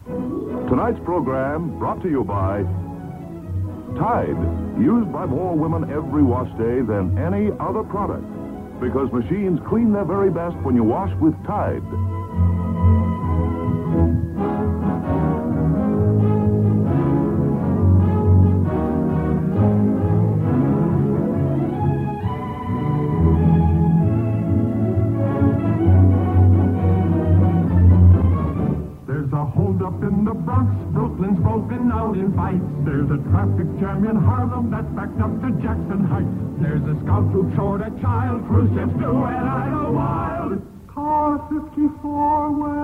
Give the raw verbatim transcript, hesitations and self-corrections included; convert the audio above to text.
Tonight's program brought to you by Tide, used by more women every wash day than any other product. Because machines clean their very best when you wash with Tide. Up in the Bronx, Brooklyn's broken out in fights. There's a traffic jam in Harlem that's backed up to Jackson Heights. There's a scout who shot a child, Khrushchev's doing Idlewild. Car fifty-four, where